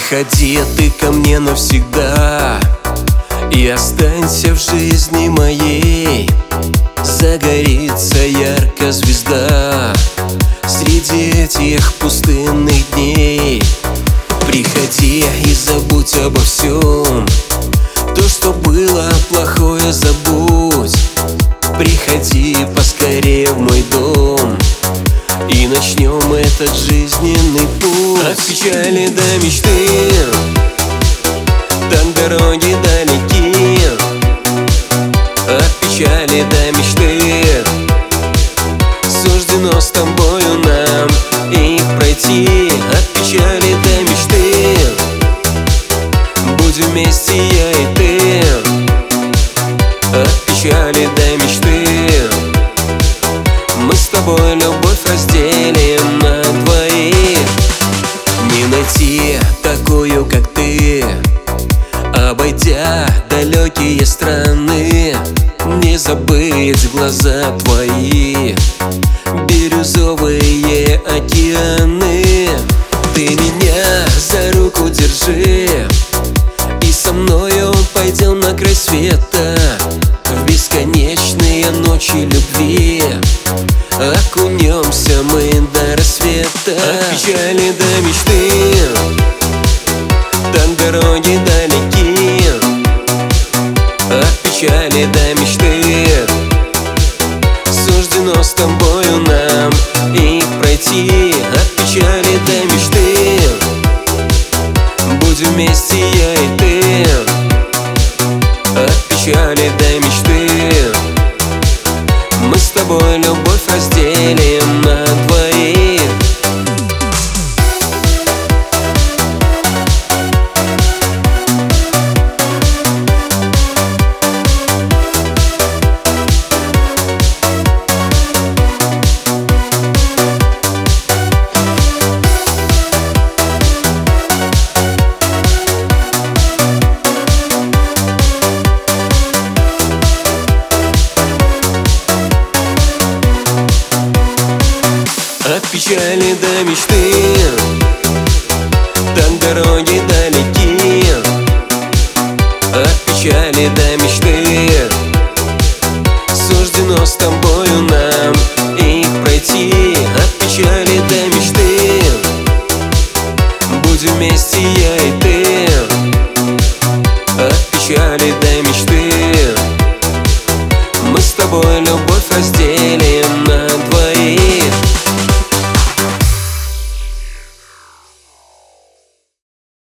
Приходи ты ко мне навсегда и останься в жизни моей. Загорится ярко звезда среди этих пустынных дней. Приходи и забудь обо всем, то, что было плохое, забудь. Приходи поскорее в мой дом и начнем этот жизненный путь. От печали до мечты так дороги далеки. От печали до мечты суждено с тобою нам их пройти. От печали до мечты будем вместе я и ты. От печали до мечты мы с тобой любовь разделим на двоих. Не найти такую, как ты, обойдя далекие страны. Не забыть глаза твои, бирюзовые океаны. Ты меня за руку держи и со мною пойдем на край света, в бесконечные ночи любви. Окунемся мы до рассвета. От печали до мечты так дороги далеки. От печали до мечты суждено с тобою нам их пройти. От печали до мечты будем вместе я и ты. От печали до мечты мы с тобой любовь разделим на двоих. От печали до мечты так дороги далеки. От печали до мечты суждено с тобою нам их пройти. От печали до мечты будем вместе я и ты. От печали до мечты мы с тобой любовь разделим на двоих.